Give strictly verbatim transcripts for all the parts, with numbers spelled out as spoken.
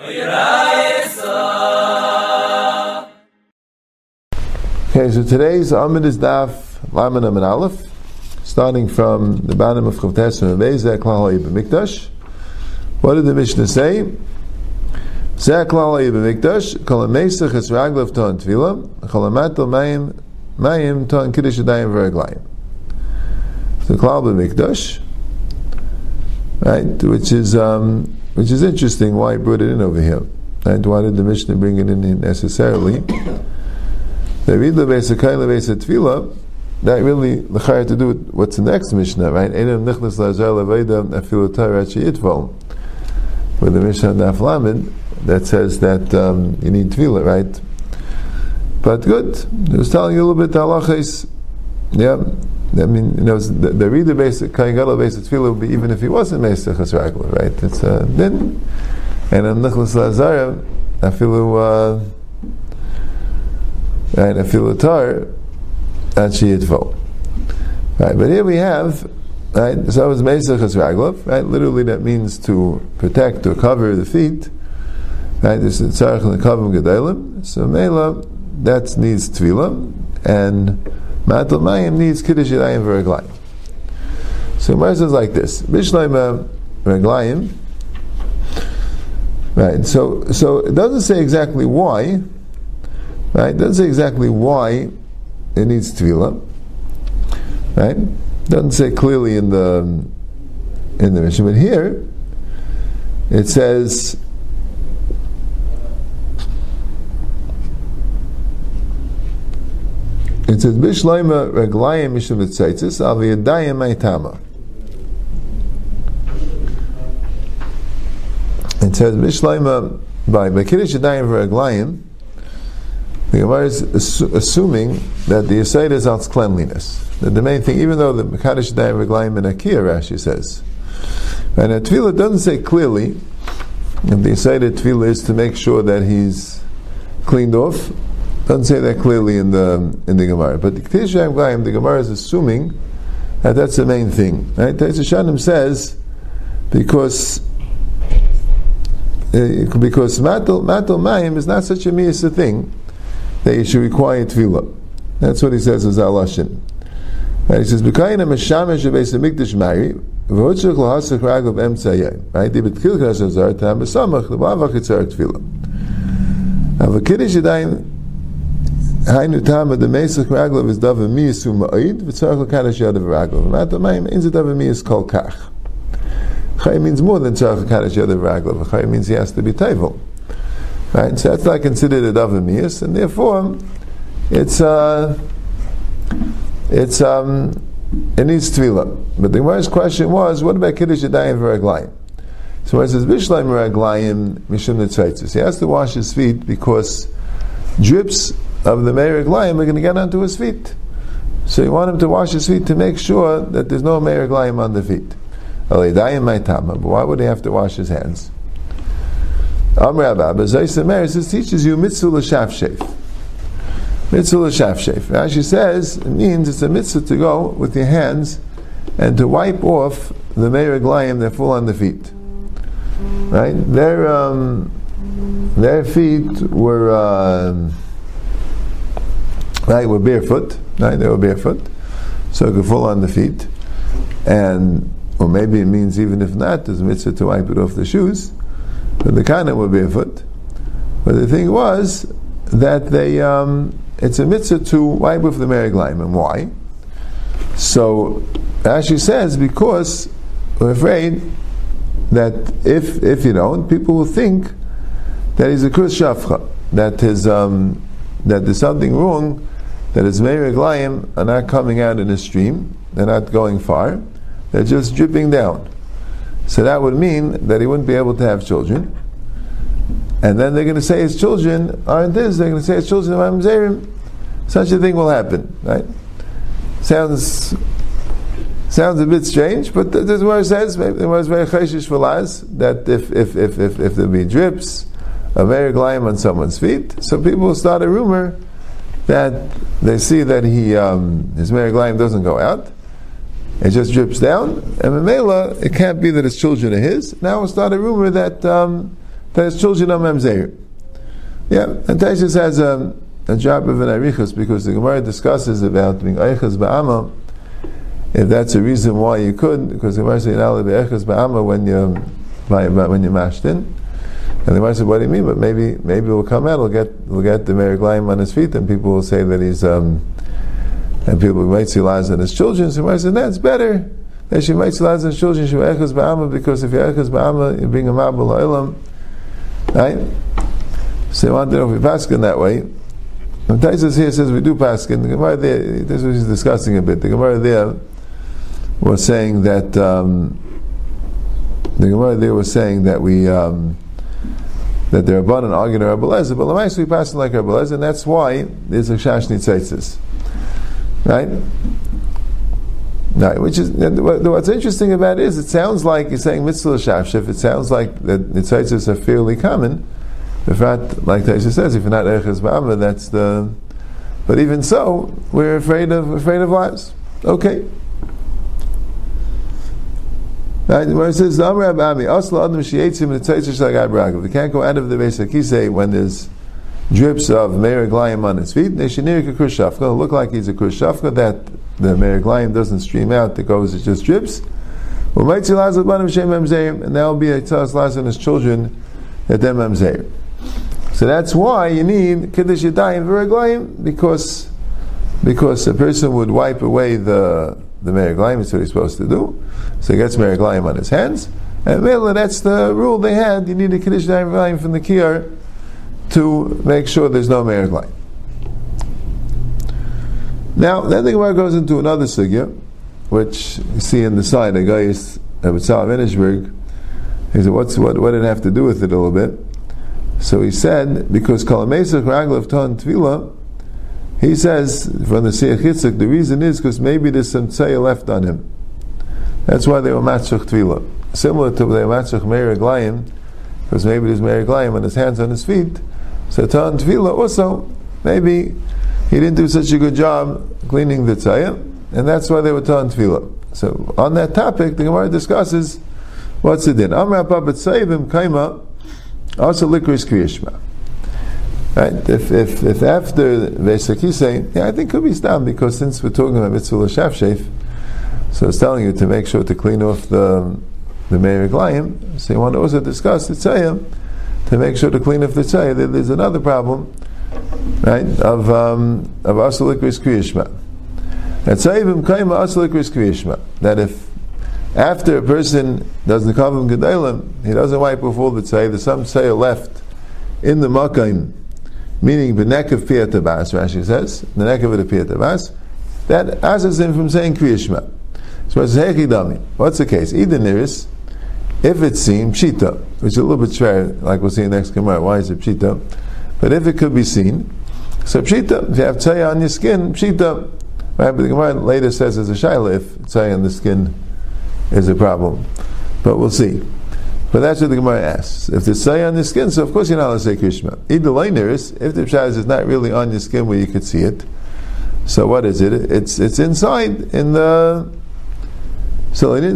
Okay, so today's Amid is Daf Laman Amid Aleph, starting from the bottom of Chavtes and Beis Klal B'Mikdash. What did the Mishnah say? Zeh Klal B'Mikdash Kol Meisach Es Raglav Ton Tvila Kol Matel Mayim Mayim Ton Kiddush Yadayim V'Raglayim. So Klal B'Mikdash, right? Which is um, which is interesting. Why he brought it in over here? Right? Why did the Mishnah bring it in necessarily? They read the Beis HaKayin LeBeis HaTefila. That really l'chayr to do with what's the next Mishnah, right? Einam nichnas la'azar le'vayda afilu Torah she'yitvol. With the Mishnah Daf Lamed that says that um, you need Tefillah, right? But good. It was telling you a little bit the halachas. Yeah. I mean, you know, the, the reader Beis HaKayin LeBeis HaTefila would be even if he wasn't Meisach Hasragla, right? It's a uh, din. Einam nichnas la'azar afilu uh, right, afilu Torah and she'yitvo. Right, but here we have, right, so it's Meisach Hasraglav, right, literally that means to protect or cover the feet, right, this is Tzarech L'Kavim Gedalim, so Mela, that needs Tvila, and Matel Mayim needs Kiddush Yadayim V'Raglayim. So Gemara says like this, Bishleima Raglayim, right, so, so it doesn't say exactly why, right, it doesn't say exactly why it needs Tvila, right? Doesn't say clearly in the in the Mishnah, but here it says it says Bishleima Raglayim Mishum V'Tzaitzis Al V'Yadayim Ma'itama. It says Bishleima by by Kiddush Yadayim V'Raglayim. The Gemara is assu- assuming that the Yesod is out cleanliness. That the main thing, even though the Mekadosh Yadayim V'Raglayim and Akiyah, Rashi says, and at Tefillah doesn't say clearly. If the Yesod of Tefillah is to make sure that he's cleaned off, doesn't say that clearly in the in the Gemara. But the Kiddush Yadayim V'Raglayim, the Gemara is assuming that that's the main thing. Right? Teitz Hashanim says because uh, because Matel Matel Mayim is not such a miyasa thing that you should require tefillah. That's what he says as Alashin. Right? He says, "B'kayina meshamesh beis hamikdash mari v'hotzach lahasach raglav emtzayei." Right? Dibet kilkas azar tam b'samach l'bavach etzar tefillah. Now, v'kiddush yadayim hainu tam the meisach raglav is davar miyasu ma'id v'tzarach l'kadosh yadav raglav. Matel mayim inz davar miyas kol kach. Chay means more than tzarach l'kadosh yadav raglav. Chay means he has to be tevel. Right, so that's not considered a davar miyas, and therefore it's uh, it's um, it needs tefillah. But the Gemara's question was, what about Kiddush Yadayim V'Raglayim? So when it says Bishleim V'Raglayim Mishum Netzaitzis, he has to wash his feet because drips of the Mei Raglayim are going to get onto his feet. So you want him to wash his feet to make sure that there's no Mei Raglayim on the feet. But why would he have to wash his hands? Amr Abba, Zayis Meir, this teaches you mitzvah l'shafshef. Mitzvah l'shafshef. Rashi says it means it's a mitzvah to go with your hands and to wipe off the Mei Raglayim that fall on the feet. Right? Their um, their feet were uh, right were barefoot. Right? They were barefoot, so it could fall on the feet, and or maybe it means even if not, there's a mitzvah to wipe it off the shoes. But the Kana were barefoot. But the thing was that they um, it's a mitzvah to wipe with the Mei Raglayim. And why? So Rashi says because we're afraid that if if you don't, people will think that he's a kus shafcha, that his um, that there's something wrong, that his Mei Raglayim are not coming out in a stream, they're not going far, they're just dripping down. So that would mean that he wouldn't be able to have children. And then they're going to say his children aren't this, they're going to say his children are mamzerim. Such a thing will happen, right? Sounds sounds a bit strange, but this is what it says. It was very chayshish for Laz, that if if if if, if there be drips of Mei Raglayim on someone's feet, so people will start a rumor that they see that he um, his Mei Raglayim doesn't go out. It just drips down, and Memela, it can't be that his children are his. Now we'll start a rumor that um, that his children are Mamzeir. Yeah, and Taishas has a, a job of an Arichas because the Gemara discusses about being Eichas Ba'ama, if that's a reason why you could, because the Gemara says, "You'll be Eichas Ba'ama when you're, when you're mashed in." And the Gemara said, "What do you mean?" But maybe maybe it will come out, we'll get, we'll get the Meriglayim on his feet, and people will say that he's, um, and people might see lies on his children. So the Gemara said, that's better. That she might see lies on his children, she will Eichas Ba'ama, because if you're Eichas Ba'ama, you bring a Mabul Ha'ilam. Right? So they want to know if we paskin that way. And Taisus here says we do paskin. The Gemara there, this is what he's discussing a bit. The Gemara there was saying that um, the Gemara there was saying that we um, that they're abundant arguing Rabbi Eliezer, but Lamais we pass like Rabbi Eliezer, and that's why there's a Shashni Tzaitzis. Right? Right, which is what's interesting about it is it sounds like you're saying mitzvah shafshif. It sounds like that the tzaitzis are fairly common. In fact, like Taisha says, if you're not Eichas Ba'ama, that's the. But even so, we're afraid of afraid of lives. Okay. Right, where it says, "Amar Abami, Asla Adam Sheyetzim L'Tzaitzis Shagad Bragav." They can't go out of the Beis HaKisei when there's drips of Meir Glayim on his feet. They should near a Krushafka. It'll look like he's a Krushafka that the Meir Glayim doesn't stream out. It goes, it just drips. And that will be a Tzas Laz and his children at them Mamzeir. So that's why you need Kiddush Yadayim V'Reglayim, because because a person would wipe away the the Meir Glayim. That's what he's supposed to do. So he gets Meir Glayim on his hands, and really that's the rule they had. You need a Kiddush Yadayim V'Reglayim from the Kiyar to make sure there's no Meir Glayim. Now, then the Gemara goes into another sugya, which you see in the side, a guy is Rabbi Tzal Minisberg. He said, "What's what? What did it have to do with it a little bit?" So he said, because Kalamesach Raglav Ton Tvila, he says from the Seich Yitzchak, the reason is because maybe there's some tzaya left on him. That's why they were Matzach Tvila. Similar to they were Matzach Meir Glayim, because maybe there's Meir Glayim on his hands, on his feet. So Ton Tvila also, maybe he didn't do such a good job cleaning the tzaya, and that's why they were Ton Tvila. So on that topic, the Gemara discusses what's the din. Amar Papa Tzayivim Kaima also licorice kriyishma. Right? If if if after Beis HaKisei, yeah, I think it could be stam, because since we're talking about mitzvah l'shafshef, so it's telling you to make sure to clean off the the Meir Glayim. So you want to also discuss the tzayah to make sure to clean off the tzayah. There's another problem, right? Of um, of also licorice kriyishma. And tzayivim kaima also licorice kriyishma. That if after a person does the kavim gedalim, he doesn't wipe off all the tzayah. There's some tzayah left in the makayim, meaning the neck of piyat tabas. Rashi says the neck of the piyat tabas. That asks him from saying kriyishma. So it's hechidami. What's the case? Either niris, if it's seen pshita, which is a little bit shver, like we'll see in the next Gemara. Why is it pshita? But if it could be seen, so pshita. If you have tzayah on your skin, pshita. Right? But the Gemara later says there's a shayla if tzayah on the skin is a problem, but we'll see. But that's what the Gemara asks. If the tzayah on the skin, so of course you're not allowed to say kriyishma. Either laineris, if the pshaz is not really on your skin where you could see it, so what is it? It's it's inside in the. So you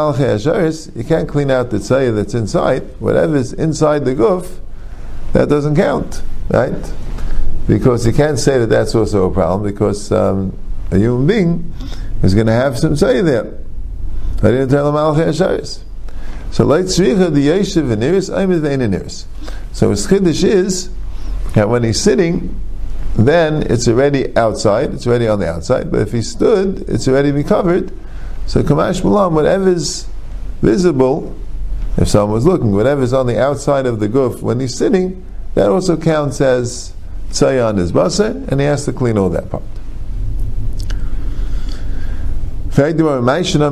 can't clean out the tzayah that's inside. Whatever's inside the guf, that doesn't count, right? Because you can't say that that's also a problem, because um, a human being is going to have some tzayah there. I didn't tell him Malachei Asharis. So like tzricha the yeshiv v'niris, aymed v'einiris. So his chiddush is that when he's sitting, then it's already outside. It's already on the outside. But if he stood, it's already be covered. So kamash malam, whatever's visible, if someone was looking, whatever's on the outside of the guf when he's sitting, that also counts as tzayah on his basar, and he has to clean all that part. Right, which is a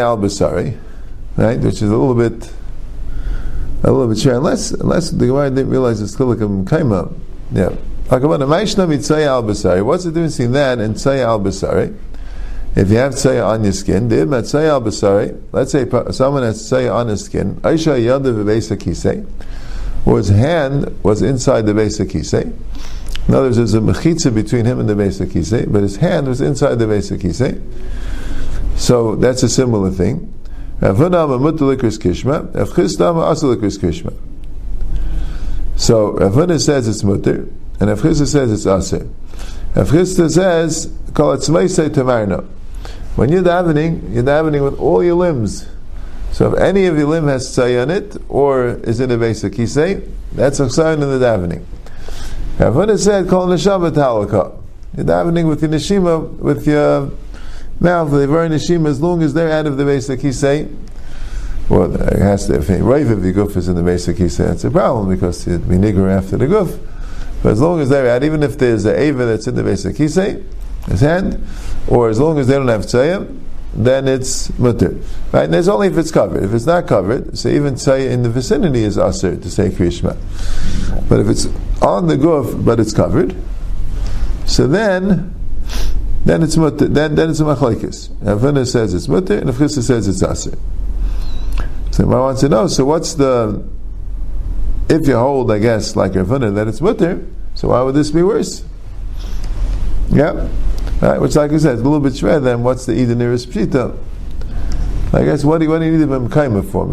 little bit, a little bit share. Unless, unless the Gemara didn't realize it's chilikam kaima. Yeah. What's the difference between that and tzayah al basari? If you have tzayah on your skin, let's say someone has tzayah on his skin, Aisha yada v'beis hakisei, or his hand was inside the beis hakisei. In other words, there's a mechitza between him and the beis hakisei, but his hand was inside the beis hakisei. So that's a similar thing. So Rav Huna says it's mutter, and Rav Chisda says it's aser. Rav Chisda says, call it tzmeisei tamarno. When you're davening, you're davening with all your limbs. So if any of your limb has tzay on it, or is in a basic kisei, that's a sign in the davening. Rav Huna said, call neshama talaka. You're davening with your neshima, with your mouth, the very neshima, as long as they're out of the basic kisei. Well, it has to, if the rave of the guf is in the basic kisei, that's a problem, because it'd be nigger after the guf. But as long as they're out, even if there's an ava that's in the basic kisei, his hand, or as long as they don't have tzayim, then it's mutter. Right? And there's only if it's covered. If it's not covered, so even tzayim in the vicinity is aser to say Kriyishma. But if it's on the guf, but it's covered, so then, then it's mutter, then, then it's a machlokes. Rav Huna says it's mutter, and Rav Chisda says it's aser. So I want to know, so what's the, if you hold, I guess, like Rav Huna, that it's mutter, so why would this be worse? Yeah? Right, which, like I said, is a little bit shred. Then what's the either nearest pshita? I guess what do you, what do you need the b'mkaima for?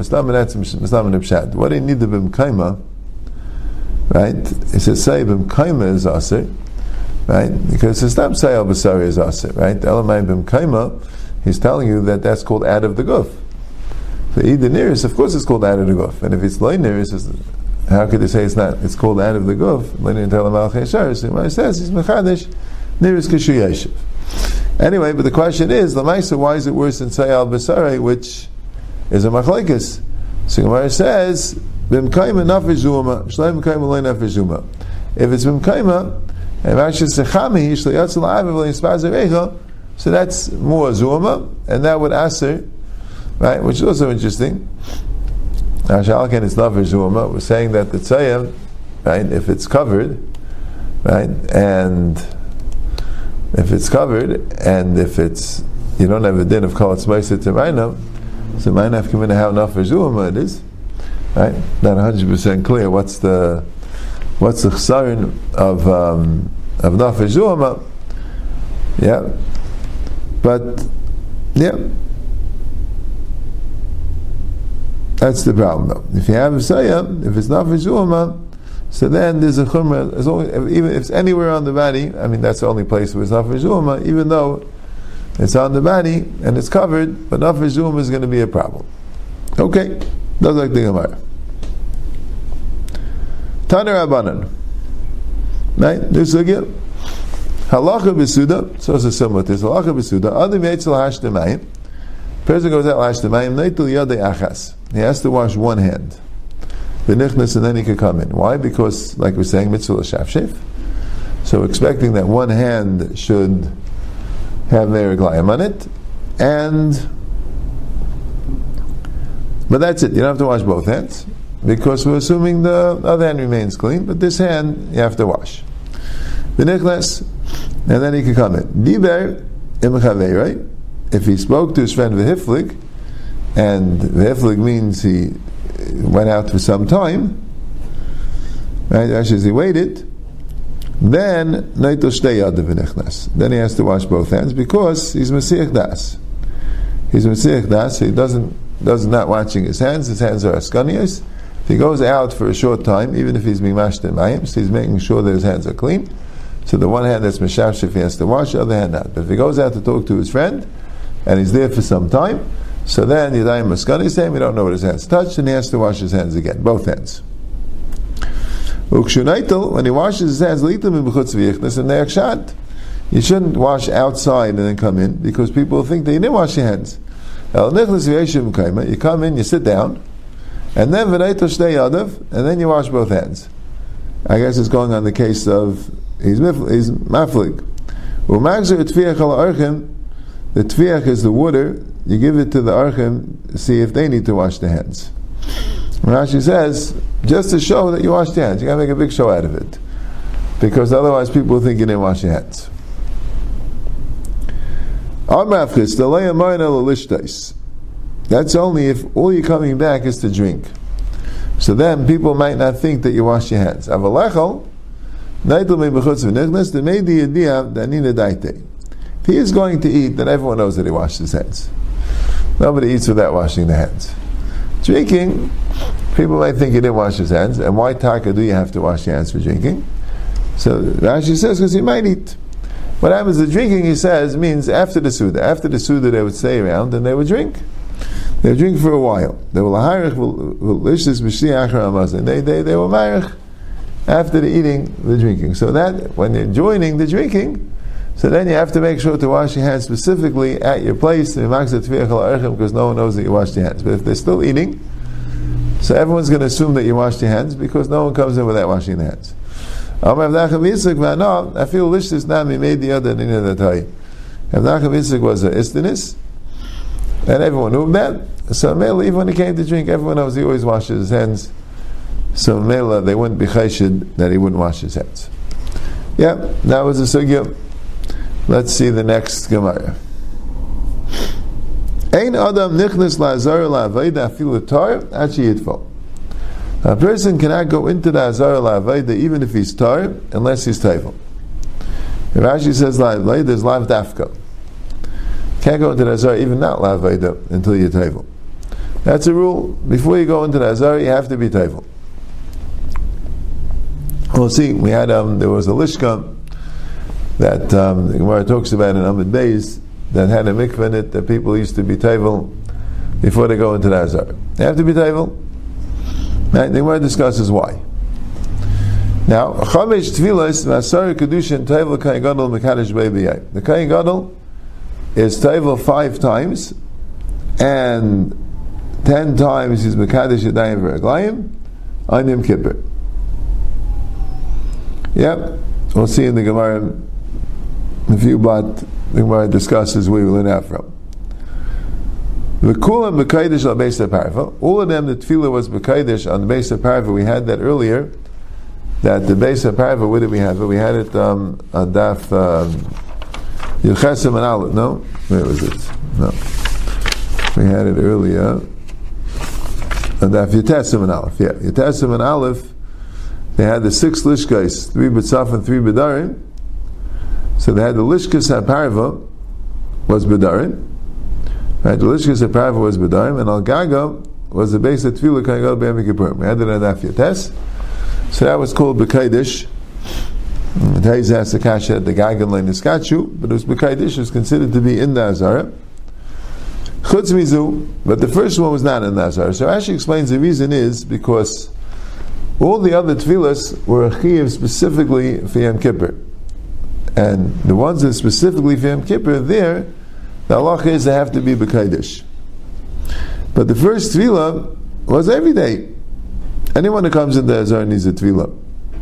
What do you need the b'mkaima? Right? It says say b'mkaima is aser, right? Because it's not say al basari is aser, right? Elamai b'mkaima, he's telling you that that's called out of the guf. So either nearest, of course, it's called out of the guf, and if it's loy nearest, how could they say it's not? It's called out of the guf. When you tell him al cheshar, so when it says he's mechadish. Nearest Kishu Yeshiv. Anyway, but the question is, Lamaisa, why is it worse than Say al Basari, which is a machlekes? So Gemara says, B'mkaima nafizuma, Shlai b'mkaima loy nafizuma. If it's b'mkaima, and Rashi sechami, Shlayatz la'aviv l'yispaz so that's more zuma, and that would aser, right? Which is also interesting. Now, Shalkan is nafizuma. We're saying that the tzayim, right? If it's covered, right, and if it's covered, and if it's, you don't have a din of kol tzmeisei temaina, so might have come in how enough for zuma it is, right? Not one hundred percent clear what's the what's the chsaron of um, of nafesh zuma, yeah, but yeah, that's the problem though. If you have a sayah, if it's nafesh zuma, so then there's a chumrah, as long as, even if it's anywhere on the body, I mean that's the only place where it's nafesh zuma, even though it's on the body and it's covered, but nafesh zuma is going to be a problem. Okay, that's like the Gemara. Taner Rabbanan, right? This again. Halacha b'suda, so it's a similar to this. Halacha b'suda, adam yetzel hashdemayim. Person goes out hashdemayim, neitul yadei achas. He has to wash one hand. V'nichnas, and then he can come in. Why? Because, like we're saying, mitzvah l'shafshef. So expecting that one hand should have meriglayim on it, and but that's it. You don't have to wash both hands, because we're assuming the other hand remains clean, but this hand you have to wash. V'nichnas, and then he can come in. Diber imchavei, right? If he spoke to his friend v'hiflig, and v'hiflig means he went out for some time, right? Actually, as he waited, then neitul shtei yadav v'nichnas. Then he has to wash both hands because he's mesiach das. He's mesiach das, so he doesn't does not watching his hands. His hands are askanias. If he goes out for a short time, even if he's being mashed in mayim, so he's making sure that his hands are clean. So the one hand that's meshafshef he has to wash, the other hand not. But if he goes out to talk to his friend and he's there for some time, so then Yadayim Maskani is saying we don't know what his hands touched, and he has to wash his hands again, both hands. Ukshunaitel, when he washes his hands, and you shouldn't wash outside and then come in, because people think that you didn't wash your hands. You come in, you sit down, and then and then you wash both hands. I guess it's going on the case of he's he's maflig. The tviach is the water. You give it to the archim, see if they need to wash their hands. Rashi says, just to show that you washed your hands, you got to make a big show out of it, because otherwise people will think you didn't wash your hands. That's only if all you're coming back is to drink. So then people might not think that you wash your hands. If he is going to eat, then everyone knows that he washed his hands. Nobody eats without washing their hands. Drinking, people might think he didn't wash his hands, and why taka do you have to wash your hands for drinking? So Rashi says because he might eat. What happens to drinking, he says, means after the Suda. After the Suda they would stay around and they would drink. They would drink for a while. They will They they they were marich after the eating, the drinking. So that when you're joining the drinking, so then you have to make sure to wash your hands specifically at your place because no one knows that you washed your hands. But if they're still eating, so everyone's going to assume that you washed your hands because no one comes in without washing their hands. I feel lishtis nami made the other nina that I. Rav Nachman Yitzchak was a istanis, and everyone knew that. So Mela, even when he came to drink, everyone knows he always washes his hands. So Mela, they wouldn't be chayshid that he wouldn't wash his hands. Yeah, that was the sugya. Let's see the next Gemara. Ein adam nichnas la'azar la'avayda afilu tar achi yitfal. A person cannot go into the azar la'avayda even if he's tar unless he's tayvel. Rashi says la'avayda is lav dafka. Can't go into the azar even not la'avayda until you're tayvel. That's a rule. Before you go into the azar, you have to be tayvel. We'll see. We had um, there was a lishka that um, the Gemara talks about in Amud Beis that had a mikveh in it that people used to be tayvel before they go into the azar. They have to be tayvel. Right? The Gemara discusses why. Now, chamesh tefillas v'asar kedushin tayvel kain gadol mekadosh be'biyai. The kain gadol is tayvel five times, and ten times he's mekadosh yadayim v'raglayim on Yom Kippur. Yep, we'll see in the Gemara a few, but the Gemara discusses where we learn out from. The kulam b'kaidish al beis parva. All of them, the tefillah was b'kaidish on the beis parva. We had that earlier. That the beis parva, where did we have it? We had it um, on daf Yilchesem and Aleph. No, where was it? No, we had it earlier on daf Yitesem and Aleph. Yeah, Yitesem and Aleph. They had the six lishkais, three b'tzaf and three b'darim. So they had the lishkas haparva was b'darim. Right, the lishkas haparva was b'darim, and al gaga was the base of tefillah kain gadol b'yom kippur. We had it on daf yates. So that was called b'kaidish. Today's asked the kasha at the gaga line the skachu, but it was b'kaidish. It was considered to be in the azara. Chutz mizu, but the first one was not in the azara. So Rashi explains the reason is because all the other tefillas were a chiyuv specifically for Yom Kippur. And the ones that specifically for Yom Kippur, there, the halacha is they have to be b'kaidish. But the first tefillah was every day. Anyone who comes in the azar needs a tefillah.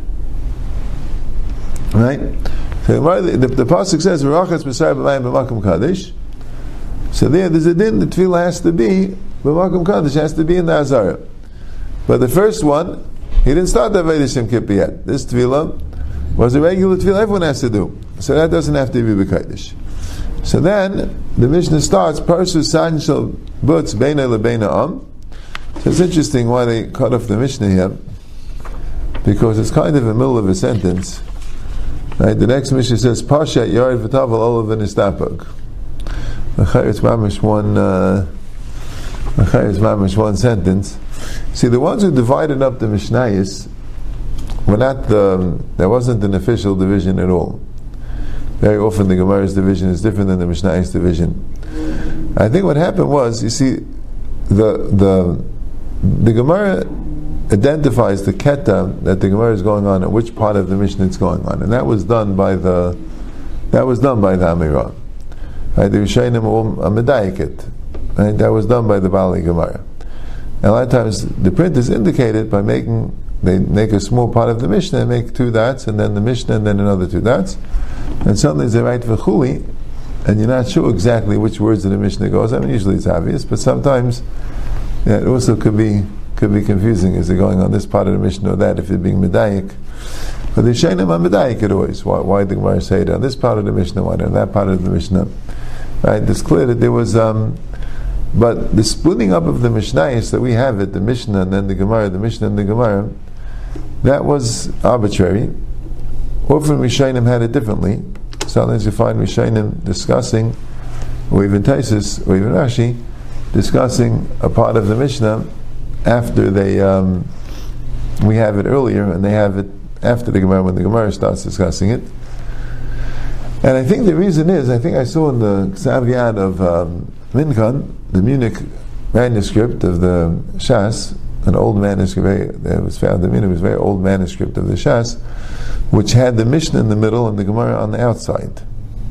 Right? So the, the, the pasuk says, "V'rachas b'sar b'mayim b'makom kadosh." So there, there's a din. The tefillah has to be b'makom kadosh, has to be in the azara. But the first one, he didn't start the Avodas Yom Kippur yet. This tefillah was a regular tefillah everyone has to do. So that doesn't have to be b'kaidish. So then the Mishnah starts Parshu San Shel Butz Beina LeBeina Am. So it's interesting why they cut off the Mishnah here, because it's kind of in the middle of a sentence. Right? The next Mishnah says Parshat Yared V'Tavel Olav V'Nistapag. It's mamish one. Uh, it's mamish one sentence. See, the ones who divided up the Mishnayos were not the, there wasn't an official division at all. Very often the Gemara's division is different than the Mishnayos division. I think what happened was, you see, the the the Gemara identifies the keta that the Gemara is going on and which part of the Mishnah it's going on, and that was done by the that was done by the Amirah. Right? The Rishonim are medayeket. Right? That was done by the Bali Gemara. And a lot of times the print is indicated by making, they make a small part of the Mishnah and make two dots, and then the Mishnah and then another two dots. And suddenly they write v'chuli, and you're not sure exactly which words of the Mishnah goes. I mean, usually it's obvious, but sometimes yeah, it also could be could be confusing. Is it going on this part of the Mishnah or that, if it's being medayik? But the Shainim are medayik it always. Why, why did the Gemara say it on this part of the Mishnah, why on that part of the Mishnah? Right? It's clear that there was... Um, But the splitting up of the Mishnayos that we have it, the Mishnah and then the Gemara, the Mishnah and the Gemara, that was arbitrary. Often Rishonim had it differently. Sometimes you find Rishonim discussing, or even Taisus, or even Rashi, discussing a part of the Mishnah after they, um, we have it earlier, and they have it after the Gemara, when the Gemara starts discussing it. And I think the reason is, I think I saw in the Ksav Yad of um, Minkan, the Munich manuscript of the Shas, an old manuscript that was found in Munich, it was a very old manuscript of the Shas, which had the Mishnah in the middle and the Gemara on the outside.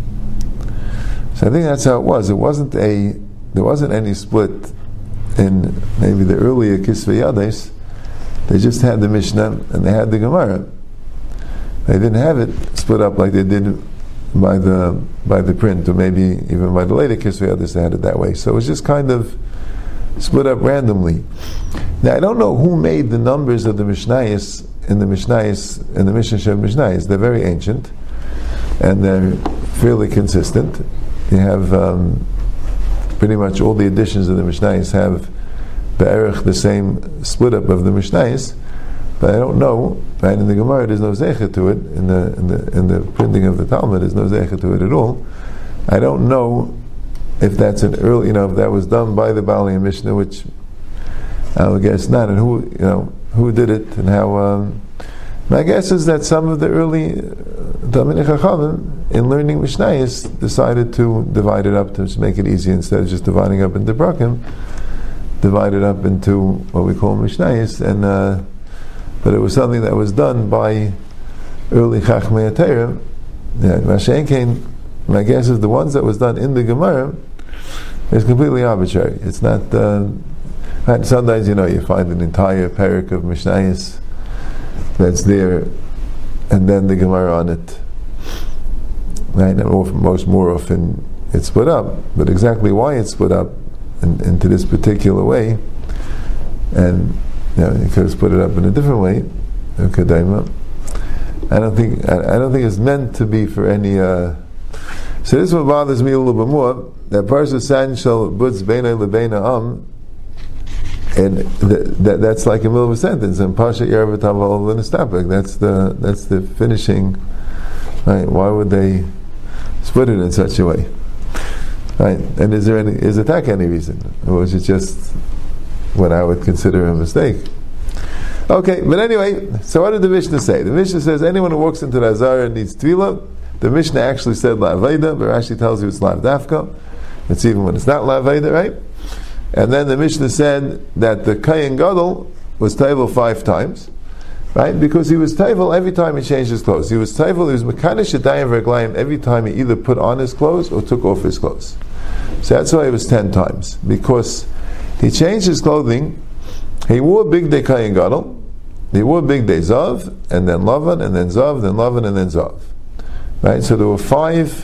So I think that's how it was. It wasn't a, there wasn't any split in maybe the earlier Kisvei Yades. They just had the Mishnah and they had the Gemara. They didn't have it split up like they did by the by the print, or maybe even by the later Kisvei Yades they had it that way. So it was just kind of split up randomly. Now I don't know who made the numbers of the Mishnayos in the Mishnayos in the Mishnah Shem Mishnayos. They're very ancient and they're fairly consistent. You have um, pretty much all the editions of the Mishnayos have be'erich the same split up of the Mishnayos, but I don't know. Right, in the Gemara, there's no zecher to it. In the in the in the printing of the Talmud, there's no zecher to it at all. I don't know if that's an early, you know, if that was done by the Baalei Mishnah, which I would guess not, and who, you know, who did it, and how. Um, my guess is that some of the early Talmidei Chachamim, in learning Mishnayos, decided to divide it up to just make it easy instead of just dividing up into brakim, divide it up into what we call Mishnayos, and. Uh, But it was something that was done by early Chachmei Torah. Yeah, Mashenkein, my guess is the ones that was done in the Gemara is completely arbitrary. It's not. Uh, sometimes you know you find an entire parak of Mishnayos that's there, and then the Gemara on it. Right, and most more often it's split up. But exactly why it's split up in, into this particular way, and. Yeah, you could have put it up in a different way. I don't think I, I don't think it's meant to be for any. Uh, so this one bothers me a little bit more. That Parsha San Shal Butz Beina Lebeina Am, and the, that that's like a middle of a sentence. And Parsha Yerav Taval L'Nistapik. That's the that's the finishing. Right? Why would they split it in such a way? Right? And is there any is attack any reason, or was it just what I would consider a mistake? Okay, but anyway, so what did the Mishnah say? The Mishnah says anyone who walks into the Azara needs Tefillah. The Mishnah actually said La'aveda, but Rashi tells you it's La'avdafka. It's even when it's not La'aveda, right? And then the Mishnah said that the Kayin Gadol was Taivel five times, right? Because he was Taivel every time he changed his clothes. He was Taivel, he was Mekanish Yadayim V'Reglayim every time he either put on his clothes or took off his clothes. So that's why it was ten times, because he changed his clothing. He wore big day Kayin Gadol. He wore big day Zav, and then Lavan, and then Zav, then Lavan, and then Zav. Right? So there were five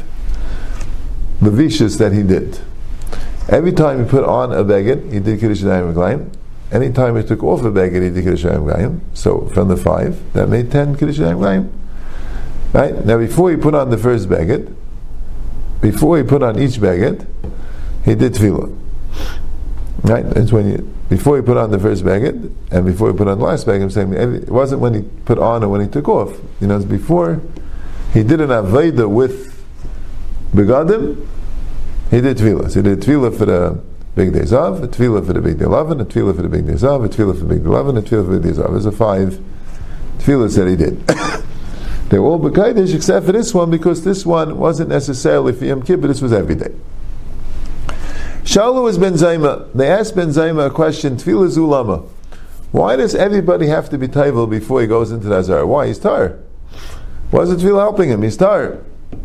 Levishas that he did. Every time he put on a beged, he did Kiddush Yadayim Reglayim. Any time he took off a beged, he did Kiddush Yadayim Reglayim. So from the five, that made ten Kiddush Yadayim Reglayim. Right? Now before he put on the first beged, before he put on each beged, he did Tefillah. Right? It's when you, before he put on the first beged, and before he put on the last beged, I'm saying it wasn't when he put on or when he took off. You know, it's before he did an Aveda with Begadim, he did Tefillah. So he did Tefillah for the Big Day Zav, a Tefillah for the Big Day Lavan, a Tefillah for the Big Day Zav, a Tefillah for the Big Day Lavan, a Tefillah for the Big Day Zav. There's a five Tefillahs that he did. They were all B'Kaidish except for this one, because this one wasn't necessarily for Yom Kippur, this was every day. Shalu was Ben Zayma. They asked Ben Zayma a question, Tefillah Zulama. Why does everybody have to be Taivel before he goes into the Azar? Why? He's tar. Why is the Tefillah helping him? He's tar.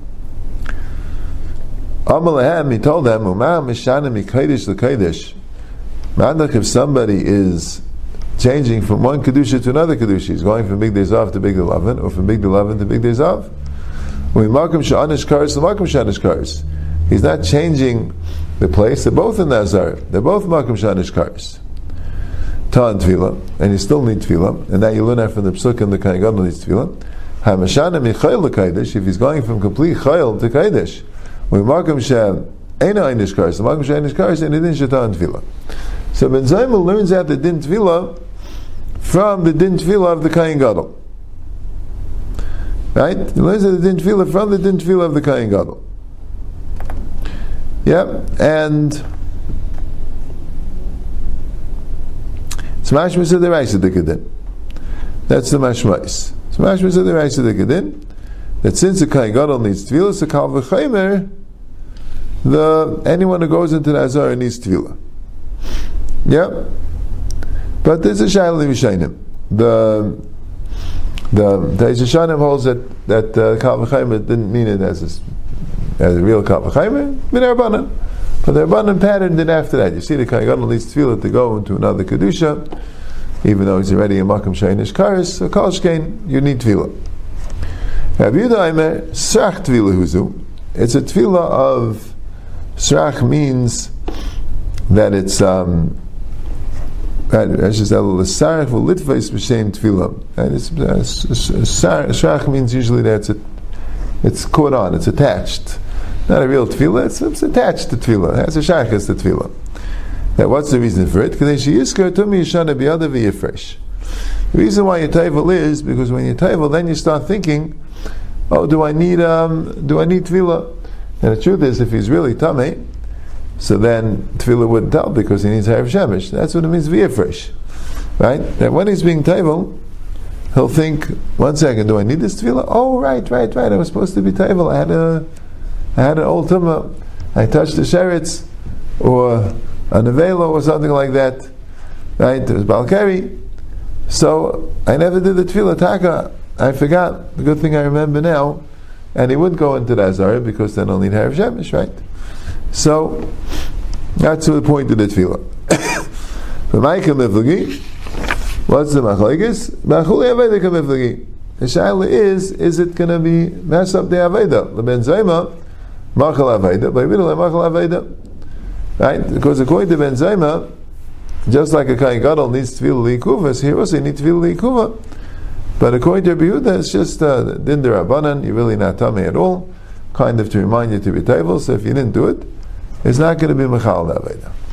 Amalahem, he told them, Umam Mishanim Mikaidish L'Kaidish. Mandak, if somebody is changing from one Kedusha to another Kedusha, he's going from Big Day Zav to Big Day Lavan, or from Big Day Lavan to Big Day Zav. Umimakam Sha'anish Karis, Umimakam Sha'anish Karis. He's not changing the place. They're both in the Azar. They're both Makam Shanish Karis. Ta'an Tefillah, and you still need Tefillah, and now you learn that from the Psuk and the Kayin Gadol needs Tefillah. Hamashana Michayil L'Kaidish, if he's going from complete Chayil to Kaidish, we Makam Shah Eina Einish Karis, Makam Shah Einish Karis, and he didn't Ta'an Tefillah. So Ben Zayma learns out the Din Tefillah from the Din Tefillah of the Kayin Gadol. Right? He learns out the Din Tefillah from the Din Tefillah of the Kayin Gadol. Yep, and It's mashmas of the Raisa Dikadin. That's the mashmais. It's mashmas of the Raisa Dikadin. That since the Kohen Gadol needs tefillah, so kal v'chaymer, the anyone who goes into the Azara needs tefillah. Yeah, but there's a shayla l'mishayim. The the the Yishanim holds that that uh, kal v'chaymer didn't mean it as a, as a real kal v'chaymer, b'nei but the Rabbanan patterned it after that. You see, the Kohen Gadol needs tefillah to go into another kedusha, even though he's already a makam shaynish kares. So kol shkein, you need tefillah. Rabbi Yehuda Aimer, Srach Tvila Huzu. It's a Tvila of, Srach means that it's, um, Srach means usually that it's, a, it's caught on, it's attached. Not a real Tvila, it's, it's attached to Tvila. It has a Shachas to Tvila. Now, what's the reason for it? Because the reason why you taival is because when you taival, then you start thinking, oh, do I need um, do I need tefillah? And the truth is, if he's really tamei, so then tefillah wouldn't help because he needs harav shemesh. That's what it means v'yifresh, right? And when he's being taival, he'll think, one second, do I need this tefillah? Oh, right, right, right. I was supposed to be taival. I had a, I had an old tumah. I touched the sheretz or a nevela or something like that, right? It was balkari. So I never did the tefillah taka. I forgot. The good thing I remember now, and he wouldn't go into the Azara because then I'll need harav shemesh, right? So that's the point of the tefillah. What's the machlokes? Machuli aveda kamiflagi. The shaila is: is it going to be mess up the aveda? The ben zayma machal aveda, but middle machal aveda, right? Because according to ben zayma, just like a Kohen Gadol needs tefillah liikuvas, he also needs tefillah liikuva. But according to Rabbi Yehuda, it's just uh, din derabanan. You're really not tamei at all, kind of to remind you to be table. So if you didn't do it, it's not going to be mechal aveda.